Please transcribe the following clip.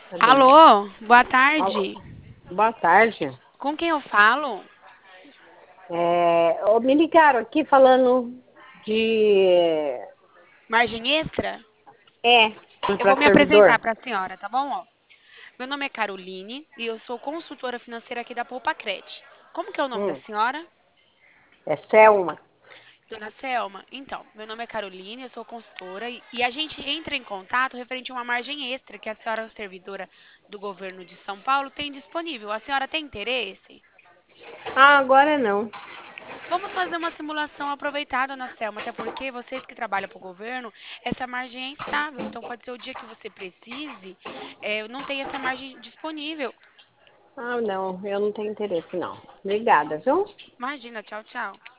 Cadê? Alô, boa Alô, tarde. boa tarde. Com quem eu falo? Me ligaram aqui falando de. Margem Extra? É, Eu vou para me apresentar servidor. para a senhora, tá bom? Ó, meu nome é Caroline e eu sou consultora financeira aqui da Poupacred. Como que é o nome da Hum, senhora? é Selma. Dona Selma. Então, meu nome é Caroline, eu sou consultora e a gente entra em contato referente a uma margem extra que a senhora, servidora do governo de São Paulo, tem disponível. A senhora tem interesse? Ah, agora não. Vamos fazer uma simulação aproveitada, Ana Selma, até porque vocês que trabalham para o governo, essa margem é instável. Então, pode ser o dia que você precise, não tem essa margem disponível. Ah, não, eu não tenho interesse, não. Obrigada, viu? Imagina, tchau, tchau.